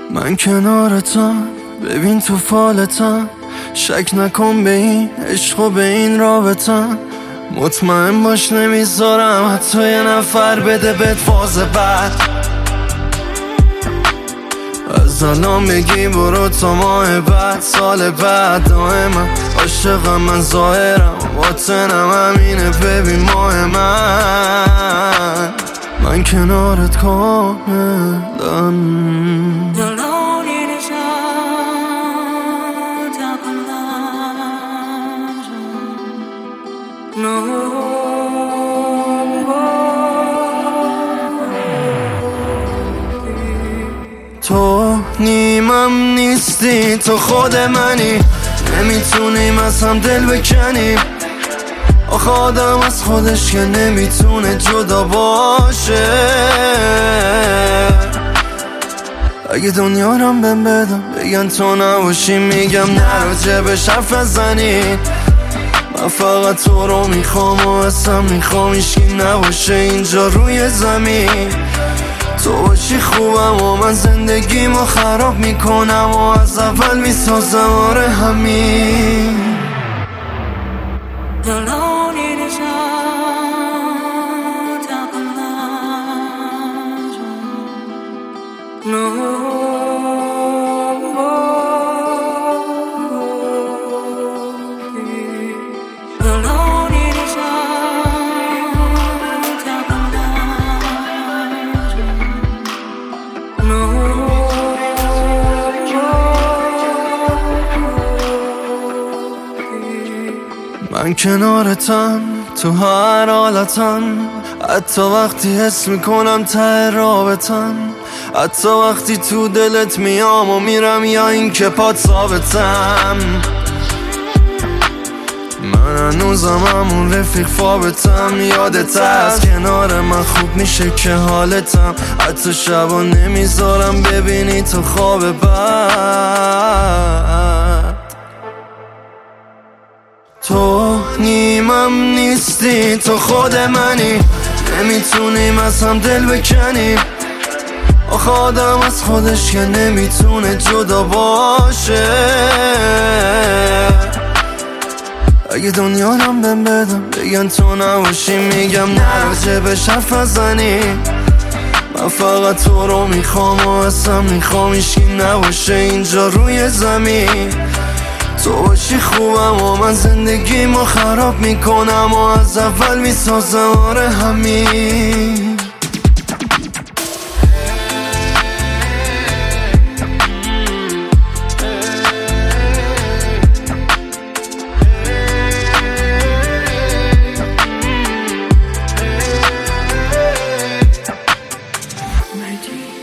من کنارتم، ببین تو فالتم، شک نکن به این عشق و به این رابطم. مطمئن باش نمیذارم حتی یه نفر بده بهت فاز بعد. از الان بگی برو تا ماه بعد، سال بعد دائما عاشقم من ظاهرم، باطنم همینه ببین ماه من کنارت کاملم. تو نیمم نیستی، تو خود منی، نمیتونیم از هم دل بکنیم. آخه آدم از خودش که نمیتونه جدا باشه. اگه دنیا رم بهم بدم بگن تو نباشی، میگم نراجع به حرف نزنی. من فقط تو رو میخوام و اصلا میخوام هیچکی نباشه اینجا روی زمین. تو باشی خوبم و من زندگیمو خراب میکنم و از اول میسازم آره همین. من کنارتم تو هر حالتم، حتی وقتی حس میکنم ته رابطم، حتی وقتی تو دلت میام و میرم یا این که پات ثابتم. من هنوزم همون رفیق فابتم، یادت هست کنار من خوب میشه که حالتم، حتی شبا نمیذارم ببینی تو خواب بعد. تو نیمم نیستی، تو خود منی، نمیتونیم از هم دل بکنیم. آخه آدم از خودش که نمیتونه جدا باشه. اگه دنیا رم بهم بدم بگن تو نباشی، میگم نراجع به حرف نزنی. من فقط تو رو میخوام و اصلا میخوام هیچکی نباشه اینجا روی زمین. تو باشی خوبم و من زندگیمو خراب میکنم و از اول میسازم آره همین. Mighty.